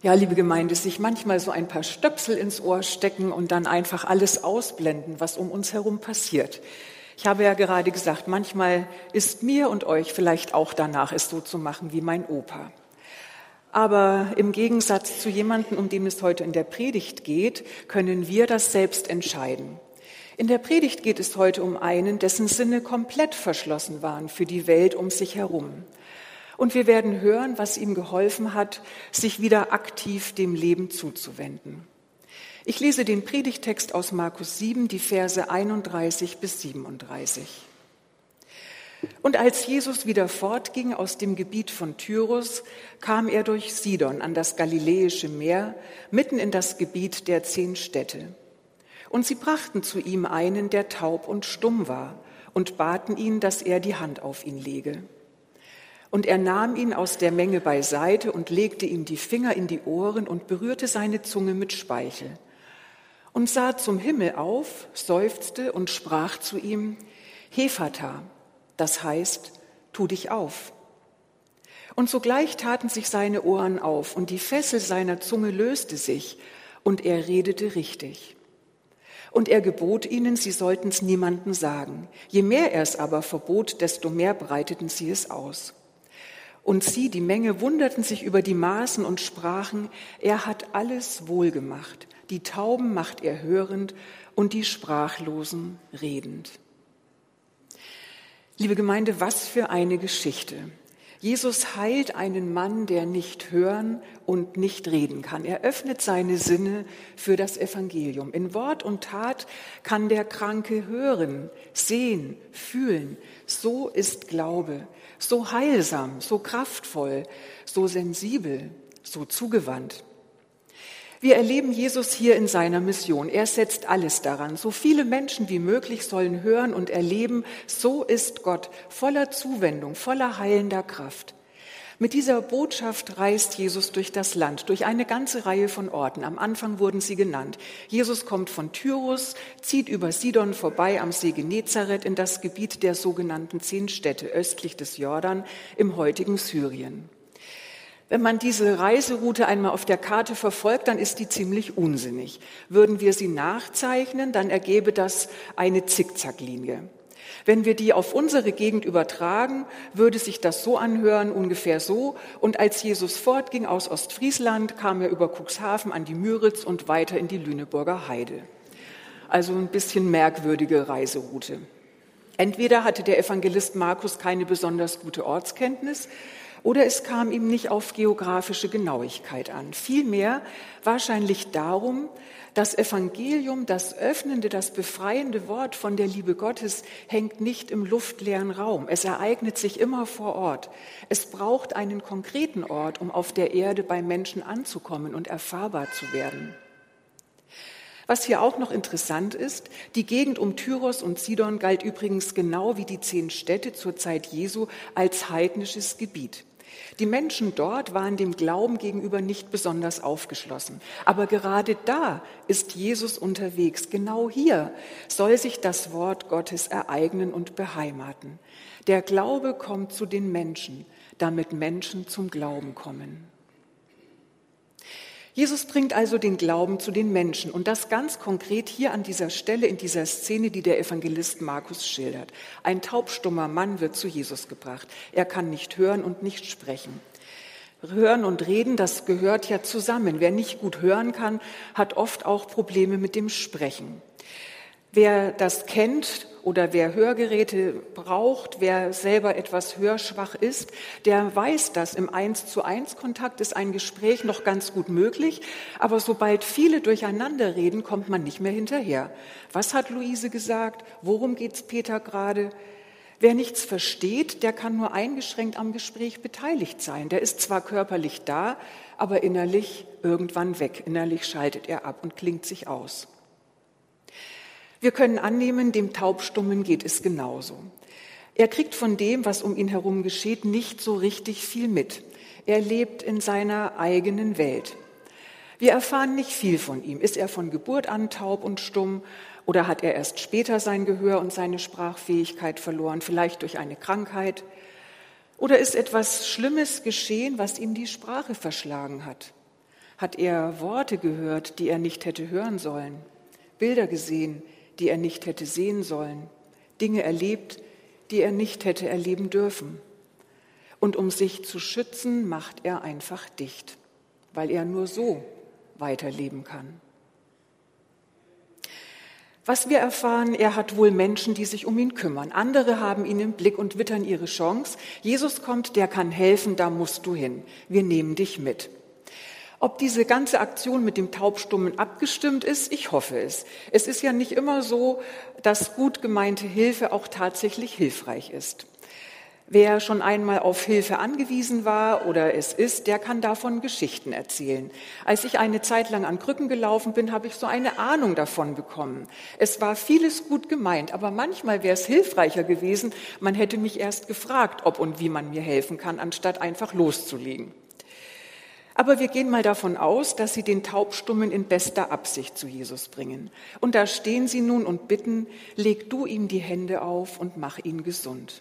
Ja, liebe Gemeinde, sich manchmal so ein paar Stöpsel ins Ohr stecken und dann einfach alles ausblenden, was um uns herum passiert. Ich habe ja gerade gesagt, manchmal ist mir und euch vielleicht auch danach, es so zu machen wie mein Opa. Aber im Gegensatz zu jemandem, um den es heute in der Predigt geht, können wir das selbst entscheiden. In der Predigt geht es heute um einen, dessen Sinne komplett verschlossen waren für die Welt um sich herum. Und wir werden hören, was ihm geholfen hat, sich wieder aktiv dem Leben zuzuwenden. Ich lese den Predigtext aus Markus 7, die Verse 31 bis 37. Und als Jesus wieder fortging aus dem Gebiet von Tyrus, kam er durch Sidon an das Galiläische Meer, mitten in das Gebiet der 10 Städte. Und sie brachten zu ihm einen, der taub und stumm war, und baten ihn, dass er die Hand auf ihn lege. Und er nahm ihn aus der Menge beiseite und legte ihm die Finger in die Ohren und berührte seine Zunge mit Speichel. Und sah zum Himmel auf, seufzte und sprach zu ihm, Hephata, das heißt, tu dich auf. Und sogleich taten sich seine Ohren auf und die Fessel seiner Zunge löste sich und er redete richtig. Und er gebot ihnen, sie sollten es niemandem sagen. Je mehr er es aber verbot, desto mehr breiteten sie es aus. Und sie, die Menge, wunderten sich über die Maßen und sprachen, er hat alles wohlgemacht. Die Tauben macht er hörend und die Sprachlosen redend. Liebe Gemeinde, was für eine Geschichte. Jesus heilt einen Mann, der nicht hören und nicht reden kann. Er öffnet seine Sinne für das Evangelium. In Wort und Tat kann der Kranke hören, sehen, fühlen. So ist Glaube. So heilsam, so kraftvoll, so sensibel, so zugewandt. Wir erleben Jesus hier in seiner Mission. Er setzt alles daran. So viele Menschen wie möglich sollen hören und erleben, so ist Gott, voller Zuwendung, voller heilender Kraft. Mit dieser Botschaft reist Jesus durch das Land, durch eine ganze Reihe von Orten. Am Anfang wurden sie genannt. Jesus kommt von Tyrus, zieht über Sidon vorbei am See Genezareth in das Gebiet der sogenannten 10 Städte östlich des Jordan im heutigen Syrien. Wenn man diese Reiseroute einmal auf der Karte verfolgt, dann ist die ziemlich unsinnig. Würden wir sie nachzeichnen, dann ergäbe das eine Zickzacklinie. Wenn wir die auf unsere Gegend übertragen, würde sich das so anhören, ungefähr so. Und als Jesus fortging aus Ostfriesland, kam er über Cuxhaven an die Müritz und weiter in die Lüneburger Heide. Also ein bisschen merkwürdige Reiseroute. Entweder hatte der Evangelist Markus keine besonders gute Ortskenntnis, oder es kam ihm nicht auf geografische Genauigkeit an. Vielmehr wahrscheinlich darum, das Evangelium, das öffnende, das befreiende Wort von der Liebe Gottes hängt nicht im luftleeren Raum. Es ereignet sich immer vor Ort. Es braucht einen konkreten Ort, um auf der Erde bei Menschen anzukommen und erfahrbar zu werden. Was hier auch noch interessant ist, die Gegend um Tyros und Sidon galt übrigens genau wie die 10 Städte zur Zeit Jesu als heidnisches Gebiet. Die Menschen dort waren dem Glauben gegenüber nicht besonders aufgeschlossen. Aber gerade da ist Jesus unterwegs. Genau hier soll sich das Wort Gottes ereignen und beheimaten. Der Glaube kommt zu den Menschen, damit Menschen zum Glauben kommen. Jesus bringt also den Glauben zu den Menschen und das ganz konkret hier an dieser Stelle in dieser Szene, die der Evangelist Markus schildert. Ein taubstummer Mann wird zu Jesus gebracht. Er kann nicht hören und nicht sprechen. Hören und Reden, das gehört ja zusammen. Wer nicht gut hören kann, hat oft auch Probleme mit dem Sprechen. Wer das kennt oder wer Hörgeräte braucht, wer selber etwas hörschwach ist, der weiß, dass im 1:1 Kontakt ist ein Gespräch noch ganz gut möglich, aber sobald viele durcheinander reden, kommt man nicht mehr hinterher. Was hat Luise gesagt? Worum geht's Peter gerade? Wer nichts versteht, der kann nur eingeschränkt am Gespräch beteiligt sein. Der ist zwar körperlich da, aber innerlich irgendwann weg. Innerlich schaltet er ab und klingt sich aus. Wir können annehmen, dem Taubstummen geht es genauso. Er kriegt von dem, was um ihn herum geschieht, nicht so richtig viel mit. Er lebt in seiner eigenen Welt. Wir erfahren nicht viel von ihm. Ist er von Geburt an taub und stumm oder hat er erst später sein Gehör und seine Sprachfähigkeit verloren, vielleicht durch eine Krankheit? Oder ist etwas Schlimmes geschehen, was ihm die Sprache verschlagen hat? hat er Worte gehört, die er nicht hätte hören sollen, Bilder gesehen, die er nicht hätte sehen sollen, Dinge erlebt, die er nicht hätte erleben dürfen. Und um sich zu schützen, macht er einfach dicht, weil er nur so weiterleben kann. Was wir erfahren, er hat wohl Menschen, die sich um ihn kümmern. Andere haben ihn im Blick und wittern ihre Chance. Jesus kommt, der kann helfen, da musst du hin. Wir nehmen dich mit. Ob diese ganze Aktion mit dem Taubstummen abgestimmt ist, ich hoffe es. Es ist ja nicht immer so, dass gut gemeinte Hilfe auch tatsächlich hilfreich ist. Wer schon einmal auf Hilfe angewiesen war oder es ist, der kann davon Geschichten erzählen. Als ich eine Zeit lang an Krücken gelaufen bin, habe ich so eine Ahnung davon bekommen. Es war vieles gut gemeint, aber manchmal wäre es hilfreicher gewesen, man hätte mich erst gefragt, ob und wie man mir helfen kann, anstatt einfach loszulegen. Aber wir gehen mal davon aus, dass sie den Taubstummen in bester Absicht zu Jesus bringen. Und da stehen sie nun und bitten, leg du ihm die Hände auf und mach ihn gesund.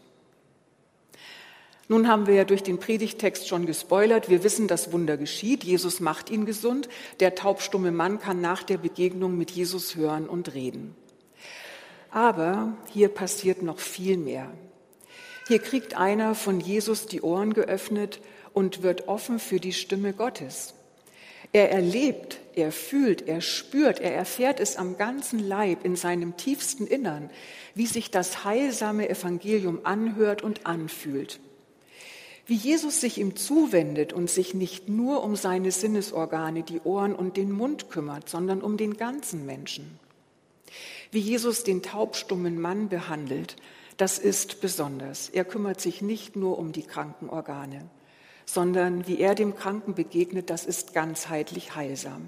Nun haben wir ja durch den Predigttext schon gespoilert. Wir wissen, das Wunder geschieht. Jesus macht ihn gesund. Der taubstumme Mann kann nach der Begegnung mit Jesus hören und reden. Aber hier passiert noch viel mehr. Hier kriegt einer von Jesus die Ohren geöffnet und wird offen für die Stimme Gottes. Er erlebt, er fühlt, er spürt, er erfährt es am ganzen Leib, in seinem tiefsten Innern, wie sich das heilsame Evangelium anhört und anfühlt. Wie Jesus sich ihm zuwendet und sich nicht nur um seine Sinnesorgane, die Ohren und den Mund kümmert, sondern um den ganzen Menschen. Wie Jesus den taubstummen Mann behandelt, das ist besonders. Er kümmert sich nicht nur um die kranken Organe, sondern wie er dem Kranken begegnet, das ist ganzheitlich heilsam.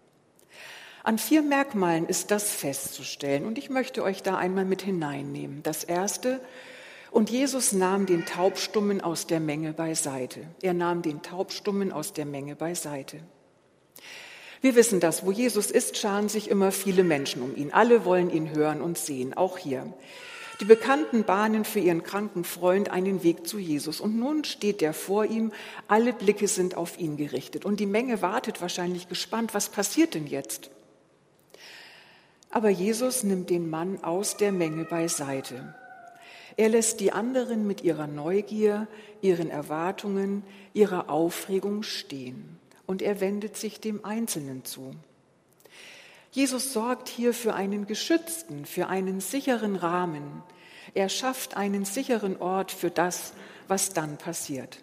An 4 Merkmalen ist das festzustellen und ich möchte euch da einmal mit hineinnehmen. Das erste: Und Jesus nahm den Taubstummen aus der Menge beiseite. Er nahm den Taubstummen aus der Menge beiseite. Wir wissen das, wo Jesus ist, scharen sich immer viele Menschen um ihn. Alle wollen ihn hören und sehen, auch hier. Die Bekannten bahnen für ihren kranken Freund einen Weg zu Jesus. Und nun steht er vor ihm, alle Blicke sind auf ihn gerichtet. Und die Menge wartet wahrscheinlich gespannt, was passiert denn jetzt? Aber Jesus nimmt den Mann aus der Menge beiseite. Er lässt die anderen mit ihrer Neugier, ihren Erwartungen, ihrer Aufregung stehen. Und er wendet sich dem Einzelnen zu. Jesus sorgt hier für einen geschützten, für einen sicheren Rahmen. Er schafft einen sicheren Ort für das, was dann passiert.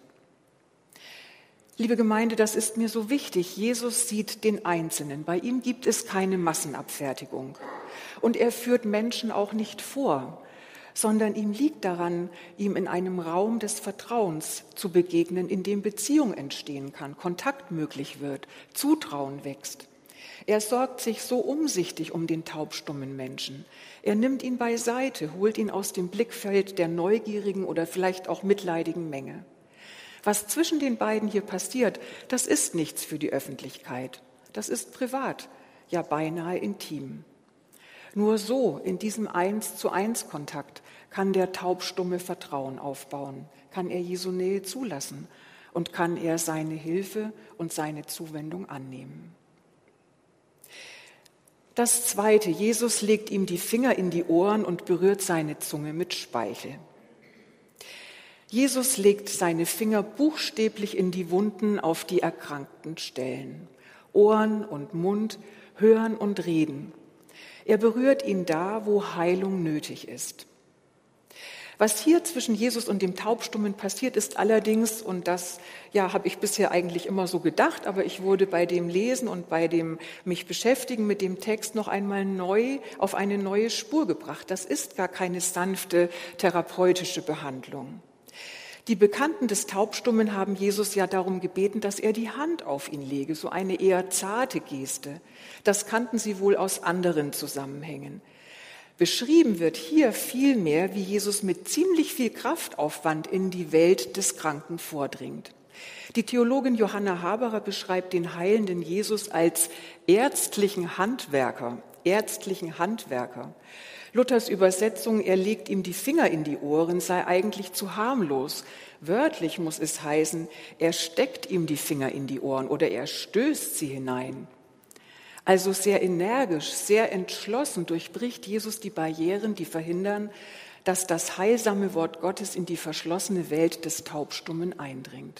Liebe Gemeinde, das ist mir so wichtig. Jesus sieht den Einzelnen. Bei ihm gibt es keine Massenabfertigung. Und er führt Menschen auch nicht vor, sondern ihm liegt daran, ihm in einem Raum des Vertrauens zu begegnen, in dem Beziehung entstehen kann, Kontakt möglich wird, Zutrauen wächst. Er sorgt sich so umsichtig um den taubstummen Menschen. Er nimmt ihn beiseite, holt ihn aus dem Blickfeld der neugierigen oder vielleicht auch mitleidigen Menge. Was zwischen den beiden hier passiert, das ist nichts für die Öffentlichkeit. Das ist privat, ja beinahe intim. Nur so, in diesem 1-zu-1-Kontakt, kann der Taubstumme Vertrauen aufbauen, kann er Jesu Nähe zulassen und kann er seine Hilfe und seine Zuwendung annehmen. Das Zweite: Jesus legt ihm die Finger in die Ohren und berührt seine Zunge mit Speichel. Jesus legt seine Finger buchstäblich in die Wunden auf die erkrankten Stellen. Ohren und Mund, Hören und Reden. Er berührt ihn da, wo Heilung nötig ist. Was hier zwischen Jesus und dem Taubstummen passiert, ist allerdings, und das habe ich bisher eigentlich immer so gedacht, aber ich wurde bei dem Lesen und bei dem mich beschäftigen mit dem Text noch einmal neu auf eine neue Spur gebracht. Das ist gar keine sanfte therapeutische Behandlung. Die Bekannten des Taubstummen haben Jesus ja darum gebeten, dass er die Hand auf ihn lege, so eine eher zarte Geste. Das kannten sie wohl aus anderen Zusammenhängen. Beschrieben wird hier vielmehr, wie Jesus mit ziemlich viel Kraftaufwand in die Welt des Kranken vordringt. Die Theologin Johanna Haberer beschreibt den heilenden Jesus als ärztlichen Handwerker ärztlichen Handwerker. Luthers Übersetzung, er legt ihm die Finger in die Ohren, sei eigentlich zu harmlos. Wörtlich muss es heißen, er steckt ihm die Finger in die Ohren oder er stößt sie hinein. Also sehr energisch, sehr entschlossen durchbricht Jesus die Barrieren, die verhindern, dass das heilsame Wort Gottes in die verschlossene Welt des Taubstummen eindringt.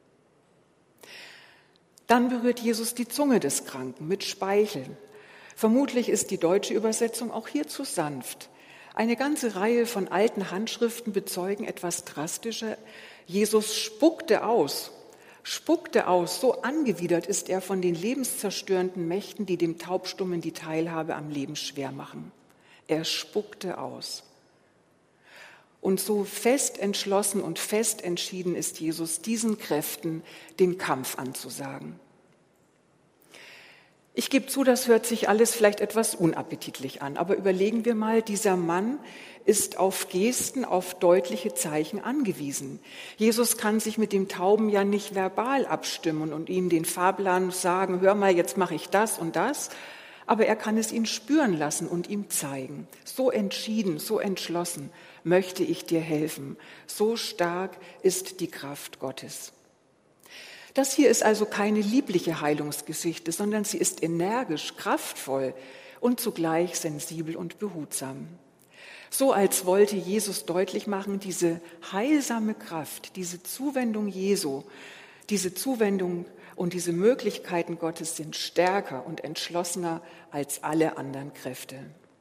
Dann berührt Jesus die Zunge des Kranken mit Speichel. Vermutlich ist die deutsche Übersetzung auch hier zu sanft. Eine ganze Reihe von alten Handschriften bezeugen etwas drastischer. Jesus spuckte aus, so angewidert ist er von den lebenszerstörenden Mächten, die dem Taubstummen die Teilhabe am Leben schwer machen. Er spuckte aus. Und so fest entschlossen und fest entschieden ist Jesus, diesen Kräften den Kampf anzusagen. Ich gebe zu, das hört sich alles vielleicht etwas unappetitlich an, aber überlegen wir mal, dieser Mann ist auf Gesten, auf deutliche Zeichen angewiesen. Jesus kann sich mit dem Tauben ja nicht verbal abstimmen und ihm den Fahrplan sagen, hör mal, jetzt mache ich das und das, aber er kann es ihn spüren lassen und ihm zeigen. So entschieden, so entschlossen möchte ich dir helfen. So stark ist die Kraft Gottes. Das hier ist also keine liebliche Heilungsgeschichte, sondern sie ist energisch, kraftvoll und zugleich sensibel und behutsam. So als wollte Jesus deutlich machen, diese heilsame Kraft, diese Zuwendung Jesu, diese Zuwendung und diese Möglichkeiten Gottes sind stärker und entschlossener als alle anderen Kräfte.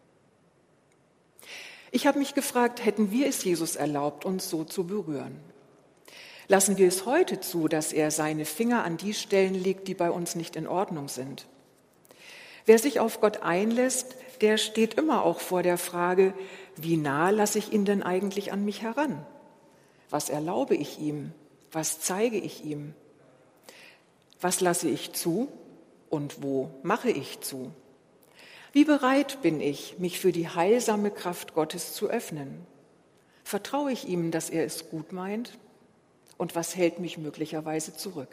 Ich habe mich gefragt, hätten wir es Jesus erlaubt, uns so zu berühren? Lassen wir es heute zu, dass er seine Finger an die Stellen legt, die bei uns nicht in Ordnung sind? Wer sich auf Gott einlässt, der steht immer auch vor der Frage, wie nah lasse ich ihn denn eigentlich an mich heran? Was erlaube ich ihm? Was zeige ich ihm? Was lasse ich zu und wo mache ich zu? Wie bereit bin ich, mich für die heilsame Kraft Gottes zu öffnen? Vertraue ich ihm, dass er es gut meint? Und was hält mich möglicherweise zurück?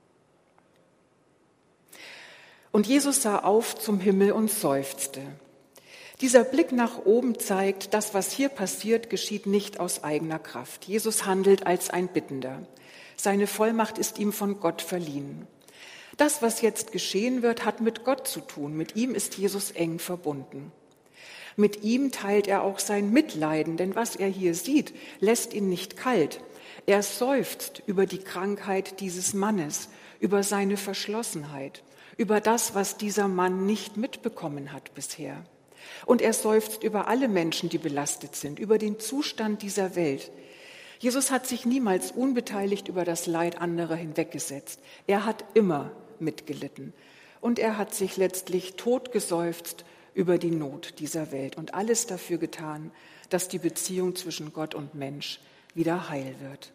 Und Jesus sah auf zum Himmel und seufzte. Dieser Blick nach oben zeigt, das, was hier passiert, geschieht nicht aus eigener Kraft. Jesus handelt als ein Bittender. Seine Vollmacht ist ihm von Gott verliehen. Das, was jetzt geschehen wird, hat mit Gott zu tun. Mit ihm ist Jesus eng verbunden. Mit ihm teilt er auch sein Mitleiden, denn was er hier sieht, lässt ihn nicht kalt. Er seufzt über die Krankheit dieses Mannes, über seine Verschlossenheit, über das, was dieser Mann nicht mitbekommen hat bisher. Und er seufzt über alle Menschen, die belastet sind, über den Zustand dieser Welt. Jesus hat sich niemals unbeteiligt über das Leid anderer hinweggesetzt. Er hat immer mitgelitten. Und er hat sich letztlich totgeseufzt über die Not dieser Welt und alles dafür getan, dass die Beziehung zwischen Gott und Mensch wieder heil wird.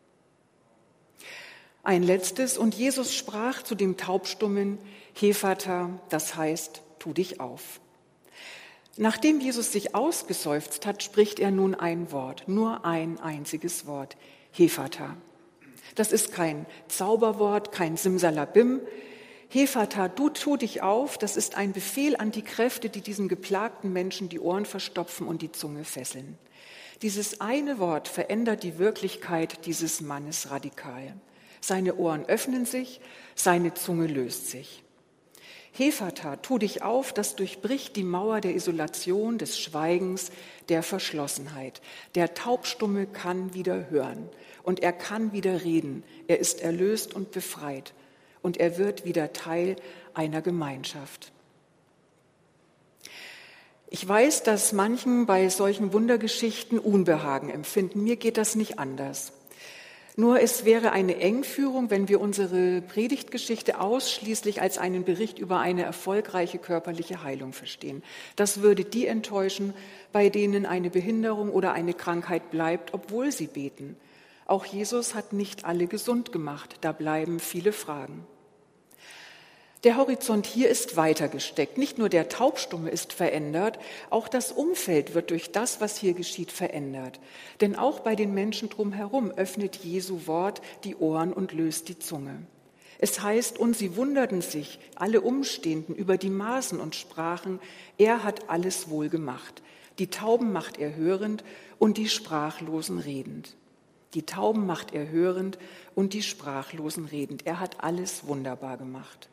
Ein letztes, und Jesus sprach zu dem Taubstummen, Hephata, das heißt, tu dich auf. Nachdem Jesus sich ausgeseufzt hat, spricht er nun ein Wort, nur ein einziges Wort, Hephata. Das ist kein Zauberwort, kein Simsalabim. Hephata, du tu dich auf, das ist ein Befehl an die Kräfte, die diesen geplagten Menschen die Ohren verstopfen und die Zunge fesseln. Dieses eine Wort verändert die Wirklichkeit dieses Mannes radikal. Seine Ohren öffnen sich, seine Zunge löst sich. Hephata, tu dich auf, das durchbricht die Mauer der Isolation, des Schweigens, der Verschlossenheit. Der Taubstumme kann wieder hören und er kann wieder reden. Er ist erlöst und befreit und er wird wieder Teil einer Gemeinschaft. Ich weiß, dass manchen bei solchen Wundergeschichten Unbehagen empfinden. Mir geht das nicht anders. Nur es wäre eine Engführung, wenn wir unsere Predigtgeschichte ausschließlich als einen Bericht über eine erfolgreiche körperliche Heilung verstehen. Das würde die enttäuschen, bei denen eine Behinderung oder eine Krankheit bleibt, obwohl sie beten. Auch Jesus hat nicht alle gesund gemacht, da bleiben viele Fragen. Der Horizont hier ist weiter gesteckt. Nicht nur der Taubstumme ist verändert, auch das Umfeld wird durch das, was hier geschieht, verändert. Denn auch bei den Menschen drumherum öffnet Jesu Wort die Ohren und löst die Zunge. Es heißt, und sie wunderten sich, alle Umstehenden, über die Maßen und sprachen, er hat alles wohl gemacht. Die Tauben macht er hörend und die Sprachlosen redend. Die Tauben macht er hörend und die Sprachlosen redend. Er hat alles wunderbar gemacht.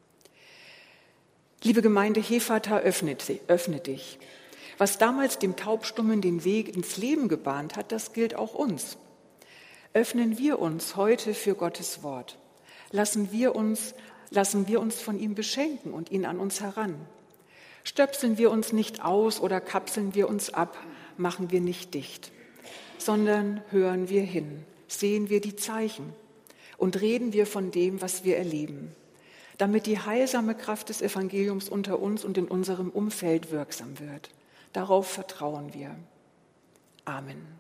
Liebe Gemeinde, Hephata, öffne dich. Was damals dem Taubstummen den Weg ins Leben gebahnt hat, das gilt auch uns. Öffnen wir uns heute für Gottes Wort. Lassen wir uns von ihm beschenken und ihn an uns heran. Stöpseln wir uns nicht aus oder kapseln wir uns ab, machen wir nicht dicht, sondern hören wir hin, sehen wir die Zeichen und reden wir von dem, was wir erleben, damit die heilsame Kraft des Evangeliums unter uns und in unserem Umfeld wirksam wird. Darauf vertrauen wir. Amen.